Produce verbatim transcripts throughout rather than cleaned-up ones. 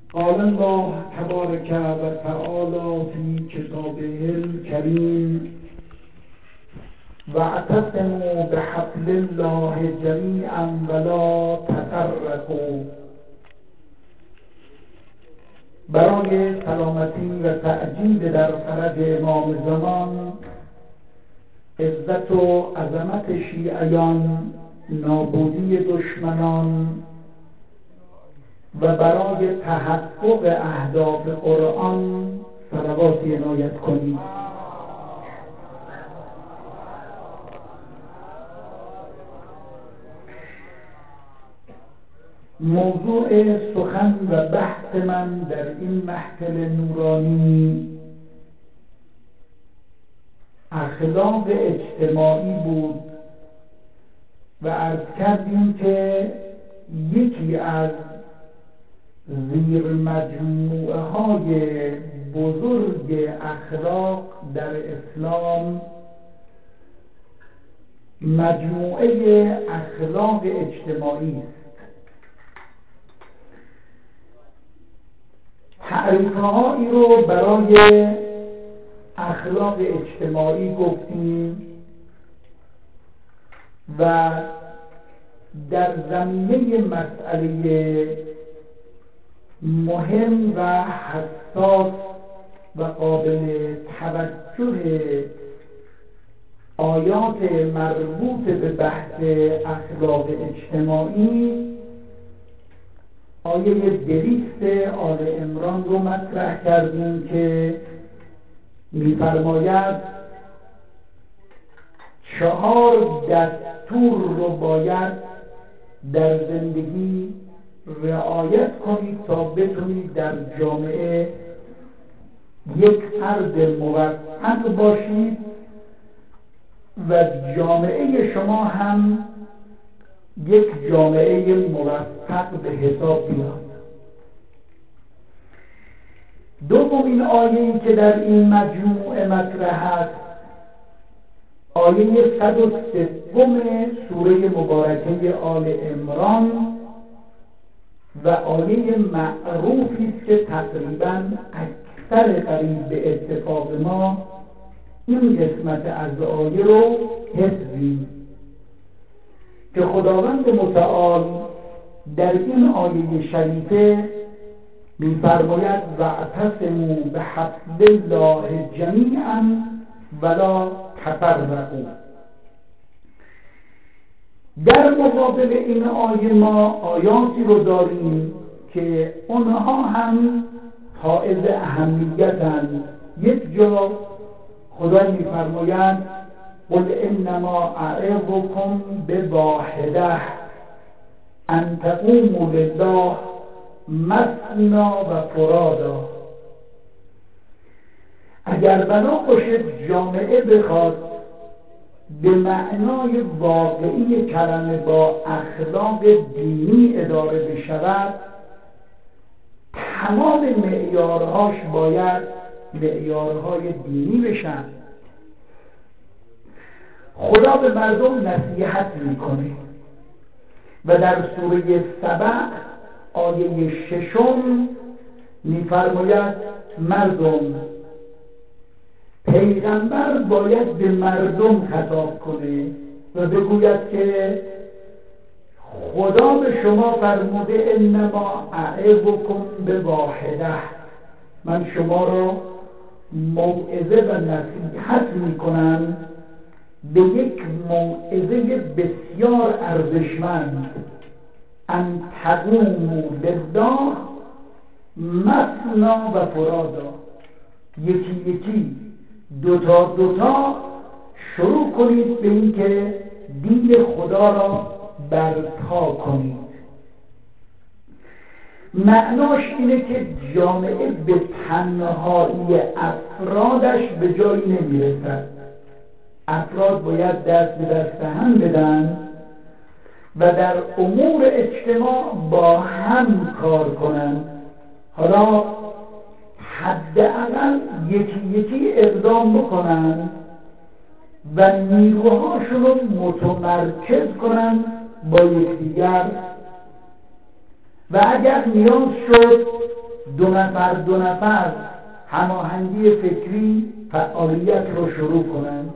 قال الله تبارک و تعالی فی کتابه الکریم واعتصموا بحبل الله جمیعا ولا تفرقوا. برای سلامتی و تأجیل در فرج امام زمان، عزت و عظمت شیعیان، نابودی دشمنان و برای تحقق اهداف قرآن صلواتی عنایت کنید. موضوع سخن و بحث من در این محفل نورانی اخلاق اجتماعی بود و عرض کردیم که یکی از زیر مجموعه های بزرگ اخلاق در اسلام مجموعه اخلاق اجتماعی است. تعریف‌هایی رو برای اخلاق اجتماعی گفتیم و در زمینه مسئله مهم و حساس و قابل توجه آیات مربوط به بحث اخلاق اجتماعی آیه دویست آل عمران رو مطرح کردیم که می‌فرماید چهار دستور رو باید در زندگی رعایت کنید تا بتونید در جامعه یک فرد موفق باشید و جامعه شما هم یک جامعه موفق به حساب بیاد. دومین آیه‌ای که در این مجموعه مطرح است آیه صد و سوم سوره مبارکه آل عمران و آیه معروفی است که تقریباً اکثر قریب به اتفاق ما این قسمت از آیه رو حفظیم که خداوند متعال در این آیه شریفه می‌فرماید واعتصموا بحبل الله جمیعا ولا تفرقوا. در مقابل این آیه ما آیاتی رو داریم که اونها هم حائز اهمیتند. یک جا خدا می‌فرماید قل انما اعظكم بواحده ان تقوموا لله مثنی و فرادا. اگر بنا باشد جامعه بخواد به معنای واقعی کلمه با اخلاق دینی اداره بشود، تمام معیارهاش باید معیارهای دینی بشن. خدا به مردم نصیحت میکنه و در سوره سبع آیه ششم میفرماید مردم، پیغمبر باید به مردم خطاب کنه و بگوید که خدا به شما فرموده انما اعظکم بواحده، من شما را موعظه و نصیحت میکنم به یک موعظه بسیار ارزشمند، ان تقوموا لله مثنی و فرادا، یکی یکی دوتا دوتا شروع کنید به این که دین خدا را برپا کنید. معناش اینه که جامعه به تنهایی افرادش به جایی نمیرسد. افراد باید دست به دست هم بدن و در امور اجتماع با هم کار کنند. حالا حداقل یکی یکی اقدام بکنن و نیروهاشون رو متمرکز کنن با یکدیگر و اگر نیاز شد دو نفر دو نفر هماهنگی فکری فعالیت رو شروع کنند.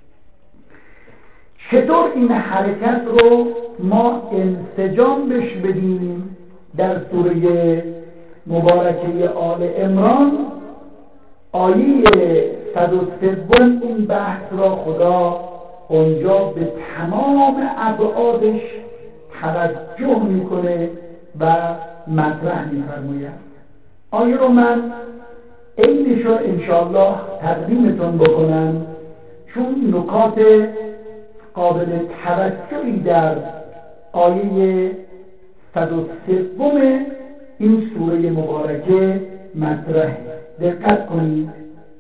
چطور این حرکت رو ما انسجام بش بدیم؟ در سوره مبارکه آل عمران آیه صد و سه این بحث را خدا اونجا به تمام ابعادش توجه میکنه و مطرح میفرماید. آیه رو من عینش رو انشاءالله تقدیمتون بکنم، چون نکات قابل توجهی در آیه صد و سه این سوره مبارکه مطرح. دقت کنید.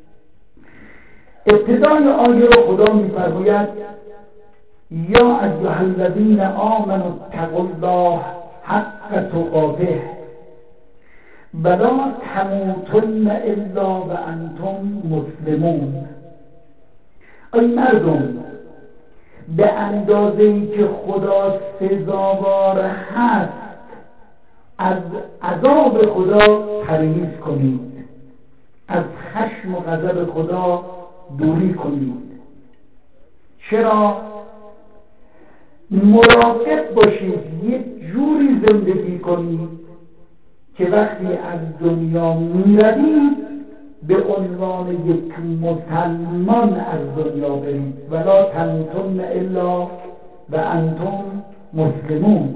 ابتدای آیه رو خدا می‌فرماید یا ایها الذین آمنوا اتقوا الله حق تقاته ولا تموتن الا وانتم مسلمون. ای مردم، به اندازه‌ای که خدا سزاوار هست از عذاب خدا پرهیز کنید، از خشم و غضب خدا دوری کنید. چرا؟ مراقب باشید یک جوری زندگی کنید که وقتی از دنیا میروید به عنوان یک مسلمان از دنیا برید. ولا تموتن الا و انتم مسلمون.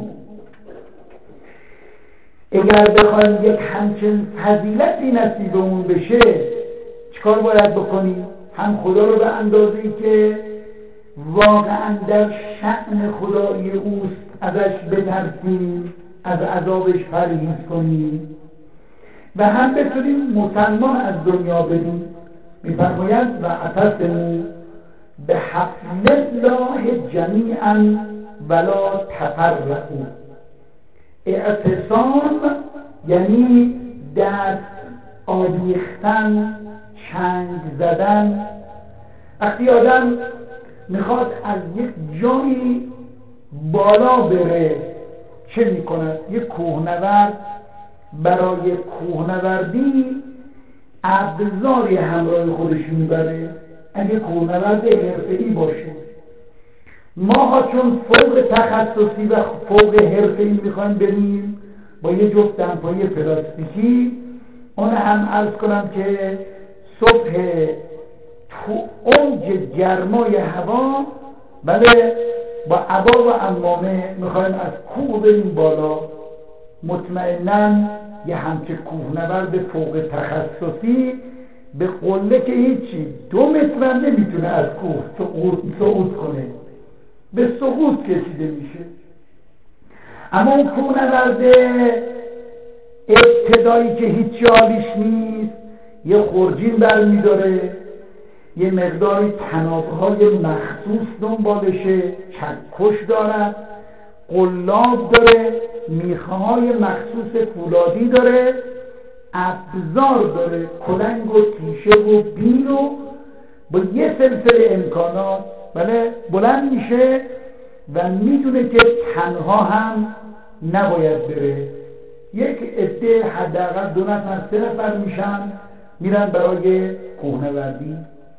اگر بخوایم یک همچین فضیلتی نصیبمون بشه چیکار باید بکنیم؟ هم خدا رو به اندازه‌ای که واقعا در شأن خدایی اوست ازش بترسیم، از عذابش پرهیز کنیم و هم بتونیم مسلمان از دنیا بریم. می‌فرماید و اعتصموا بحبل الله جمیعا ولا تفرقوا. اعتصام یعنی دست آویختن، چنگ زدن. وقتی آدم میخواد از یک جایی بالا بره چه میکند؟ یک کوهنورد برای کوهنوردی ابزاری همراه خودش میبره. اگه کوهنورد حرفه‌ای باشه، ما چون فوق تخصصی و فوق حرفه‌ای میخوایم بریم با یه جفت دمپایی پلاستیکی، اون هم عرض کنم که صبح تو اوج گرمای هوا بله با عبا و عمامه میخوایم از کوه بریم بالا، مطمئناً یه همچه کوهنورد فوق تخصصی به قله که هیچی دو متر نمیتونه از کوه صعود کنه، به سقوط کشیده میشه. اما اون کوهنورد ابتدایی که هیچی حالیش نیست یه خورجین برمیداره، یه مقداری تنابهای مخصوص دنبالشه، چکش دارد، قلاب داره، میخهای مخصوص فولادی داره، ابزار داره، کلنگ و تیشه و بیل و با یه سلسله امکانات بله بلند میشه و میدونه که تنها هم نباید بره. یک عده حداقل دو نفر سه نفر میشن میرن برای کوهنوردی.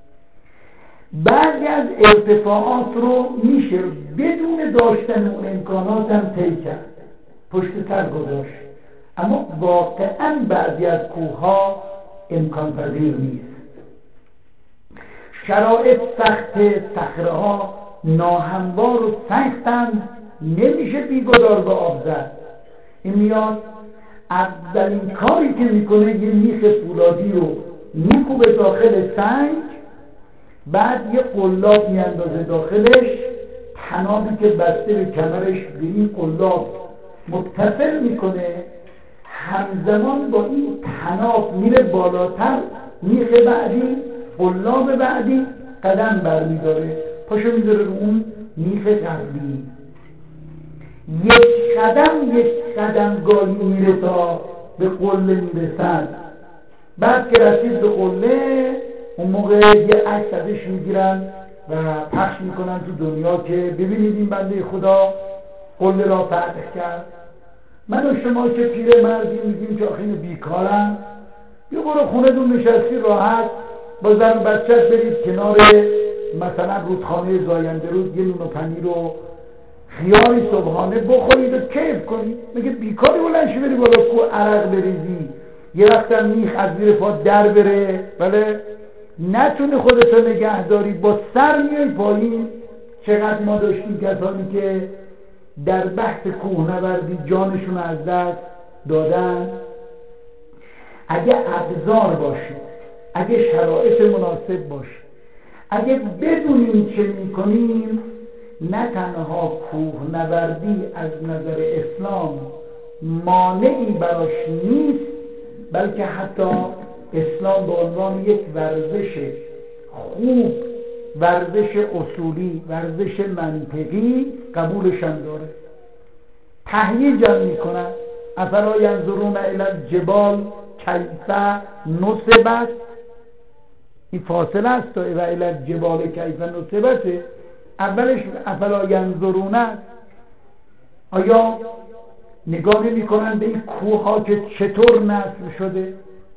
بعضی از ارتفاعات رو میشه بدون داشتن اون امکانات هم طی کرد، پشت سر گذاشت، اما واقعا بعضی از کوهها امکان پذیر نیست. شرایط سخت، صخره‌ها ناهموار و سختند، نمیشه بیگدار به آب زد. این میاد اولین کاری که میکنه یه میخ فولادی رو میکوبه داخل سنگ، بعد یه قلاب میاندازه داخلش، تنابی که بسته به کمرش به این قلاب متصل میکنه، همزمان با این تناب میره بالاتر، میخ بعدی قلاب بعدی قدم برمیداره، پاشو میذاره رو اون میخ قبلی، یک قدم یک قدم گاهی میره تا به قله میرسد. بعد که رسید به قله اون موقع یه عکس ازش میگیرن و پخش میکنن تو دنیا که ببینید این بنده خدا قله را فتح کرد. من و شما که پیر مردی میگیم که آخه بیکارم، بیا برو خونه دون نشستی راحت با زن و بچه‌ت برید کنار مثلا رودخانه زاینده رود یه نون و پنیر و خیاری صبحانه بخورید و کیف کنید. میگه بیکاری بلنشی بری بالا کو عرق بریزی، یه وقتم میخ از زیر پا در بره، بله نتونی خودتو نگه داری، با سر میای پایین. چقدر ما داشتیم کسانی که در بحث کوهنوردی جانشون از دست دادن. اگه ابزار باشه، اگه شرایط مناسب باشه، اگه بدونیم چه میکنیم، نه تنها کوهنوردی از نظر اسلام مانعی براش نیست، بلکه حتی اسلام به عنوان یک ورزش خوب، ورزش اصولی، ورزش منطقی قبولش هم داره. تهییج هم میکنن. افلا ینظرون الی الجبال کیف نصبت، این فاصله است تا الی الجبال کیف نصبت. اولش افلا ینظرون است، آیا نگاه نمی کنن به این کوه ها که چطور نصب شده؟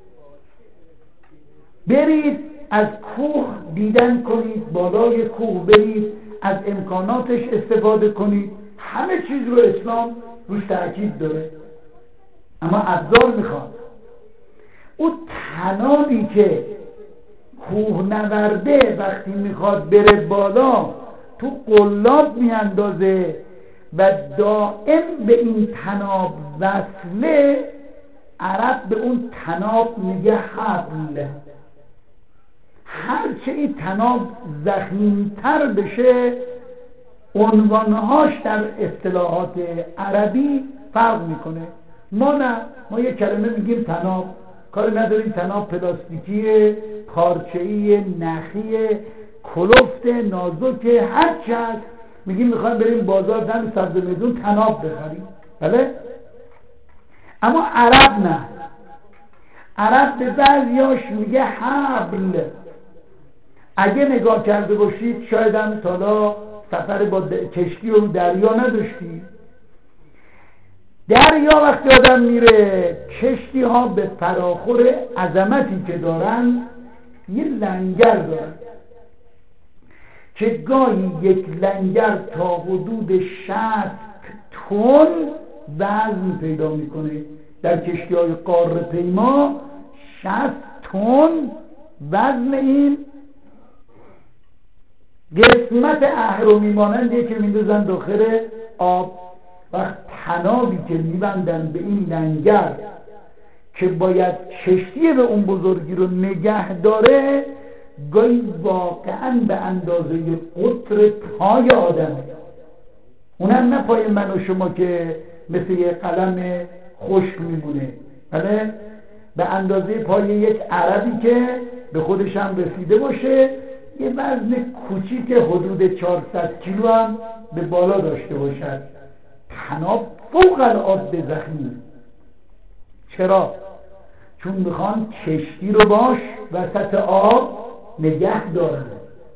برید از کوه دیدن کنید، بالای کوه برید، از امکاناتش استفاده کنید. همه چیز رو اسلام روش تأکید داره، اما ابزار میخواد. اون تنابی که کوه نورده وقتی میخواد بره بالا تو قلاب میاندازه و دائم به این تناب وصله، عرب به اون تناب میگه حبل. هرچه این تناب زخیمتر بشه عنوانهاش در اصطلاحات عربی فرق میکنه. ما نه، ما یه کلمه میگیم تناب، کار نداریم تناب پلاستیکی، پارچه‌ای، نخی، کلفت، نازک، هر چی هست میگیم میخوایم بریم بازار دم سبز میدون تناب بخریم، بله؟ اما عرب نه، عرب به بعضیاش میگه حبل. اگه نگاه کرده باشید شاید هم سالا سفر با کشتی و دریا نداشتی. دریا وقتی آدم میره، کشتی ها به فراخور عظمتی که دارن یه لنگر دارن که گاهی یک لنگر تا حدود شصت تن وزن پیدا میکنه. در کشتی های قاره پیما شصت تن وزن این قسمت اهرمی مانندیه که میندازن داخل آب. وقت تنابی که میبندن به این لنگر که باید کشتی به اون بزرگی رو نگه داره، گاهی واقعا به اندازه قطر پای آدمه. اونم نه پای من و شما که مثل یه قلم خشک میمونه، بله به اندازه پای یک عربی که به خودش هم رسیده باشه، یه وزن کوچیک حدود چهارصد کیلو هم به بالا داشته باشد. تناب فوق العاده ضخیم. چرا؟ چون میخوان کشتی رو باش وسط آب نگه دارن.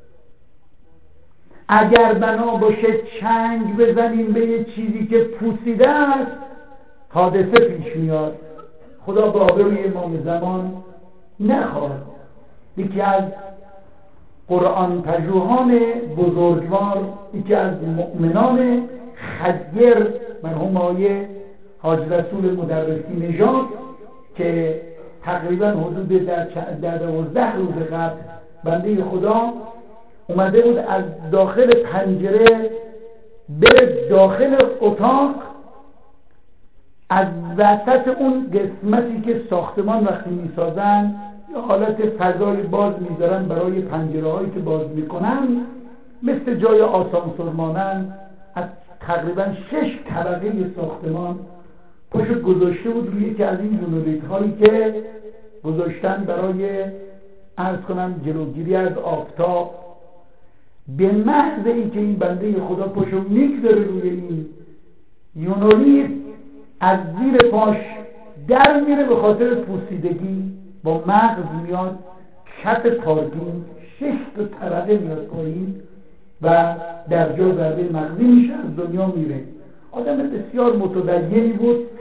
اگر بنا باشه چنگ بزنیم به یه چیزی که پوسیده است، حادثه پیش میاد. خدا به آبروی امام زمان نخواد. یکی از قرآن پژوهان بزرگوار، یکی از مؤمنان خیر مرحوم آقای حاج رسول مدرسی نژاد که تقریبا حدود در دوازده روز قبل بنده خدا اومده بود از داخل پنجره بره داخل اتاق، از وسط اون قسمتی که ساختمان وقتی میسازن یه حالت فضای باز میذارن برای پنجره هایی که باز میکنن، مثل جای آسانسور مانند، از تقریبا شش طبقه ساختمان پشت گذاشته بود روی یکی از این یونولیت هایی که گذاشتن برای عرض کنم جلوگیری از آفتاب. به محض این که این بنده خدا پشت میگذاره روی این یونولیت، از زیر پاش در میره به خاطر پوسیدگی، با مغز میاد کف پارکینگ، شش تا طبقه میاد پایین و در جا ضربه مغزی میشه، از دنیا میره. آدم بسیار متدینی بود،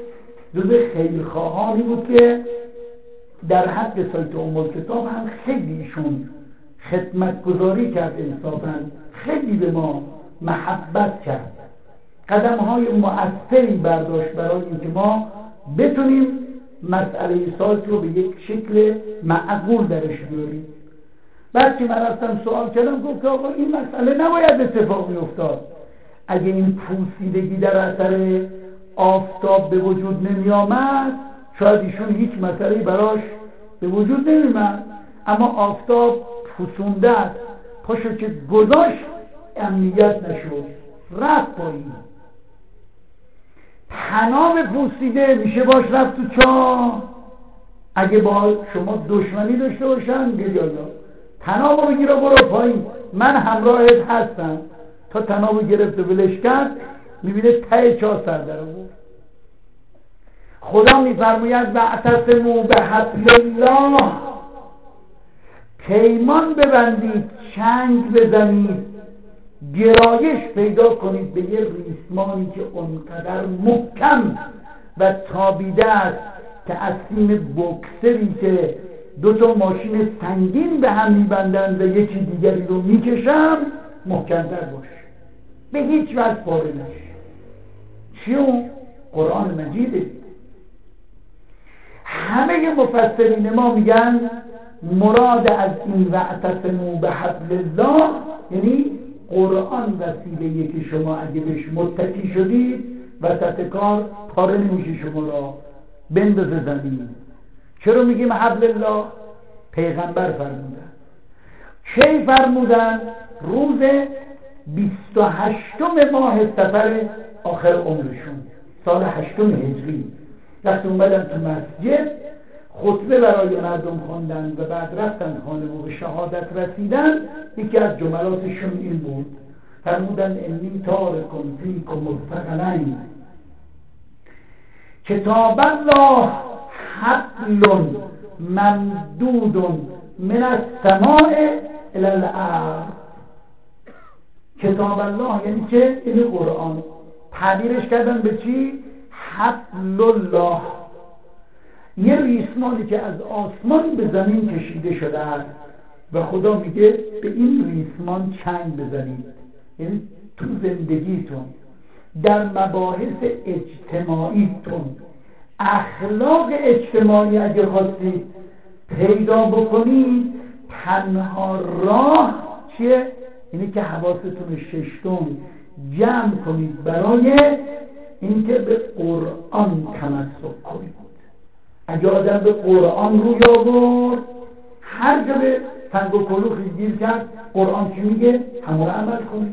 جز خیرخواهانی بود که در حق سایت ام کتاب هم خیلی ایشون خدمتگزاری کرد، انصافاً خیلی به ما محبت کرد، قدم های مؤثری برداشت برای اینکه ما بتونیم مسئله سایت رو به یک شکل معقول درش بیاریم. بعد که من رفتم سوال کردم، گفت آقا این مسئله نباید اتفاق میافتاد. اگه این پوسیدگی در اثر آفتاب به وجود نمی آمد شاید ایشون هیچ مسئله براش به وجود نمی آمد، اما آفتاب پوسونده است، پاشو که گذاشت امنیت نشد، رفت پایین. طناب پوسیده میشه باش رفت تو چاه. اگه با شما دشمنی داشته باشن بگی آقا طنابو بگیر و برو پایین، من همراهت هستم. تا طنابو گرفت و ولش کرد میبینه ته چاه سر در آورد. خدا میفرماید واعتصموا بحبل الله، پیمان ببندید، چنگ بزنید، گرایش پیدا کنید به یه ریسمانی که اونقدر محکم و تابیده است که از سیم بوکسری که دو تا ماشین سنگین به هم میبندند و یکی دیگری رو میکشم محکم‌تر باشه، به هیچ وجه پاره نشه. چیون؟ قرآن مجیده. همه مفسرین ما میگن مراد از این واعتصموا بحبل الله یعنی قرآن وسیله‌ای که شما اگه بهش متکی شدید وسط کار پاره نمیشه شما را بندازه زمین. چرا میگیم حبل الله؟ پیغمبر فرمودن. کی فرمودن؟ روز بیست و هشتم ماه سفر آخر عمرشون، سال هشتم هجری، وقتی اومدن تو مسجد خطبه برای مردم خواندن و بعد رفتن خانه و به شهادت رسیدن، یکی از جملاتشون این بود، فرمودن انی تارکم فیکم الثقلین کتاب الله حبل ممدود من السماء الی الارض. کتاب الله یعنی چه؟ این قرآن. تعبیرش کردن به چی؟ حبل الله، یه ریسمانی که از آسمان به زمین کشیده شده است و خدا میگه به این ریسمان چنگ بزنید. یعنی تو زندگیتون، در مباحث اجتماعیتون، اخلاق اجتماعی اگه خواستید پیدا بکنید، تنها راه چیه؟ اینه که حواستون ششتون جمع کنید برای اینکه به قرآن تمسک کنید. اگه آدم به قرآن روی آورد، هر جا به سنگ و کلوخی گیر کرد، قرآن چی میگه؟ همون عمل کنید.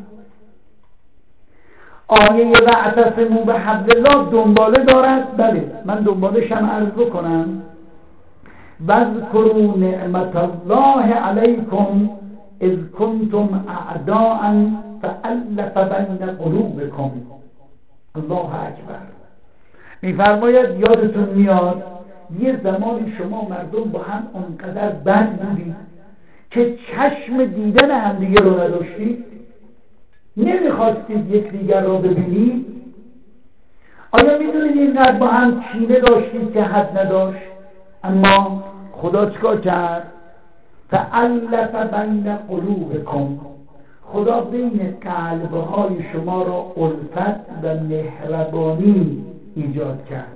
آیه واعتصموا بحبل الله دنباله دارد. بله من دنبالش هم عرض بکنم. واذکروا نعمت الله علیکم اذ کنتم اعداء فالف بین قلوبکم. الله اکبر. میفرماید یادتون میاد یه زمانی شما مردم با هم اونقدر بد بودید که چشم دیدن همدیگه رو نداشتید، نمیخواستید یک دیگر را ببینید. آیا میدونید اینقدر با هم کینه داشتید که حد نداشت؟ اما خدا چیکار کرد؟ فالف بین قلوبکم، خدا بین قلبهای شما را الفت و مهربانی ایجاد کرد،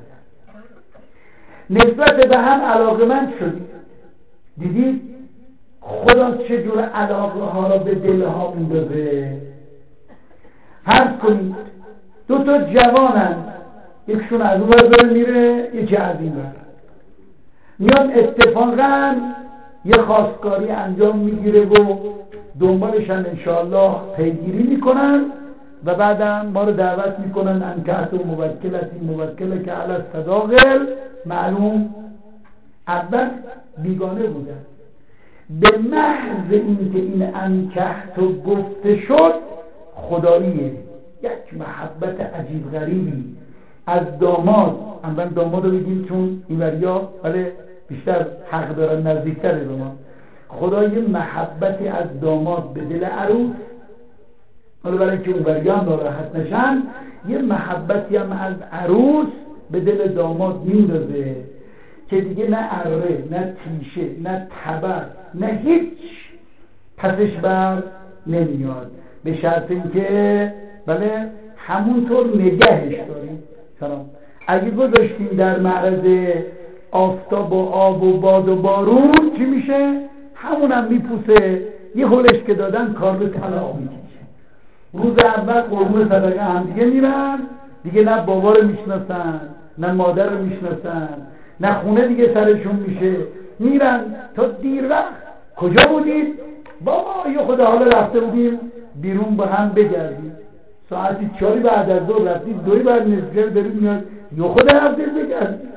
نسبت به هم علاقمند شدید. دیدید خدا چجور علاقه ها را به دلها میندازه. فرض کنید دو تا جوانن، یکشون از اون ور میره یکی از این ور، میان اتفاقا یه خواستگاری انجام میگیره و دنبالش هم انشاءالله پیگیری میکنن و بعدم ما رو دعوت میکنن انکحت و موکلتی موکله که علی الصداقل معلوم. اول بیگانه بودن، به محض اینکه این انکحت و گفته شد خداییه، یک محبت عجیب غریبی از داماد. اول داماد رو بگیم چون این وریا ولی بیشتر حق دارن نزدیکتره به ما. خدا یه محبتی از داماد به دل عروس، حالا برای که اون وریا هم ناراحت نشن، یه محبتی هم از عروس به دل داماد میندازه که دیگه نه اره، نه تیشه، نه تبر، نه هیچ پسش بر نمیاد، به شرط اینکه بله همونطور نگهش داریم. سلام. اگه گذاشتیم در معرض آفتاب و آب و باد و بارون چی میشه؟ همونم میپوسه، یه هلش که دادن کار به طلاق میکشه. روز اول قربون صدقه هم دیگه میرن، دیگه نه بابا رو میشناسن نه مادر رو میشناسن، نه خونه دیگه سرشون میشه، میرن تا دیر وقت. کجا بودید؟ بابا یه خدا حالا رفته بودیم بیرون با هم بگردیم، ساعتی چاری بعد از دو رفتید، دوی بعد نصفه داریم میاد، یه خدا رفتید بگردیم.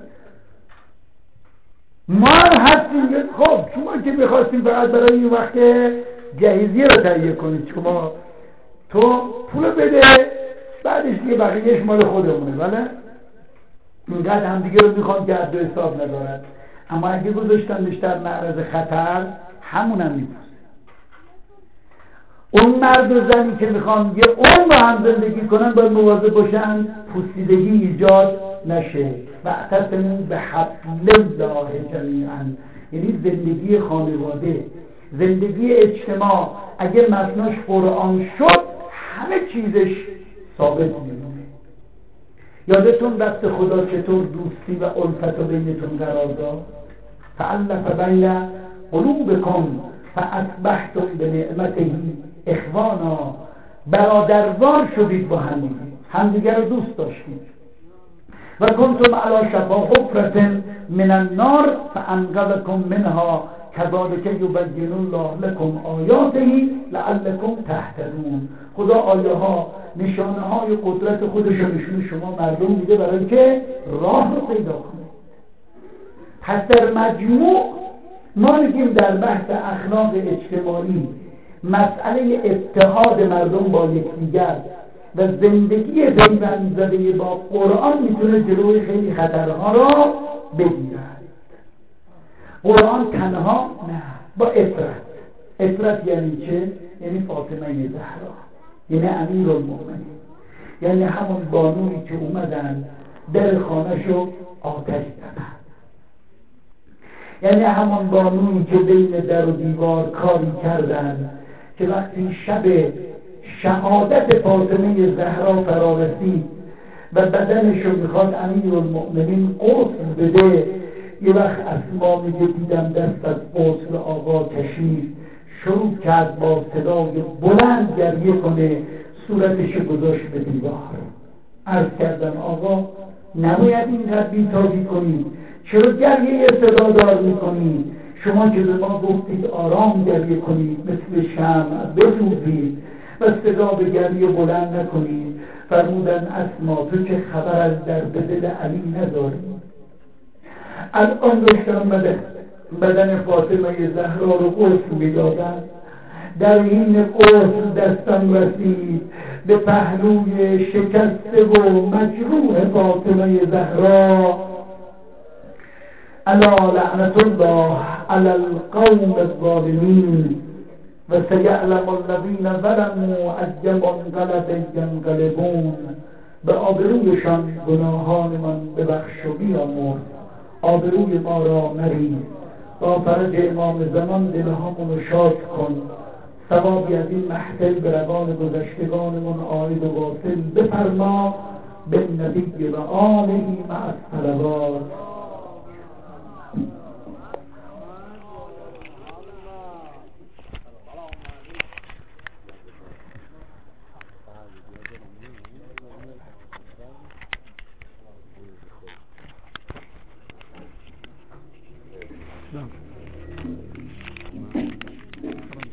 ما هستیم که خب شما که میخواستیم فقط برای این وقت جهیزیه رو تهیه کنید، شما تو پول بده بعدش دیگه بقیهش مال خودمونه. بله اینقدر هم دیگه رو میخوان که حد و حساب ندارد. اما اگه گذاشتنش در معرض خطر همون هم میپوسه. اون مرد و زنی که میخوان یه اون با هم زندگی کنن باید مواظب باشن پوسیدگی ایجاد نشه. واعتصموا بحبل الله جمیعا، یعنی زندگی خانواده، زندگی اجتماع اگه مبناش قرآن شد همه چیزش ثابت میمونه. یادتون وقت خدا چطور دوستی و الفت و بینتون قرار داد؟ فألف بین قلوبکم فاصبحتم بنعمته اخوانا، برادروار شدید با همدیگه، همدیگه رو دوست داشتید. و کنتم علی شفا حفرة من النار فانقذکم منها کذالک یبین الله لکم آیاته لعلکم تهتدون. خدا آیه ها نشانه های قدرت خودش رو نشون شما مردم میده برای که راه رو پیدا کنید. پس در مجموع ما میگیم در بحث اخلاق اجتماعی مسئله اتحاد مردم با یکدیگر و زندگی پیوند زده با قرآن میتونه جلوی خیلی خطرها را بگیرد. قرآن تنها نه، با افراد. افراد یعنی چه؟ یعنی فاطمه زهرا، یعنی امیرالمومنین، یعنی همون بانویی که اومدن در خانه‌شو آتش زدن، یعنی همون بانویی که بین در و دیوار کاری کردن که وقتی شب شهادت فاطمه زهرا فرا رسید و بدنشو میخواد امیرالمومنین غسل بده، یه وقت اسما میگه دیدم دست از غسل آقا کشید، شروع کرد با صدای بلند گریه کنه، صورتش گذاشت به دیوار. عرض کردم آقا نباید اینقدر بی‌تابی کنید، چرا گریه صدا دار میکنید؟ شما که به ما گفتید آرام گریه کنید، مثل شمع بسوزید و صدا به گریه بلند نکنید. فرمودن اسما تو که خبر از درد دل علی نداری؟ الان داشتم بدن, بدن فاطمه زهرا رو غسل میدادن، در این غسل دستم رسید به پهلوی شکسته و مجروح فاطمه زهرا. الا لعنت الله علی القوم الظالمین و سیعلم الذین ظلموا ای منقلب ینقلبون. به آبرویشان گناهانمان ببخش و بیامرز، آبروی ما را مریز، با فرج امام زمان دلهامون شاد کن، ثوابی از این محفل به روان گذشتگانمون عاید و واصل بفرما، به نبی و آله مع الصلوات. No.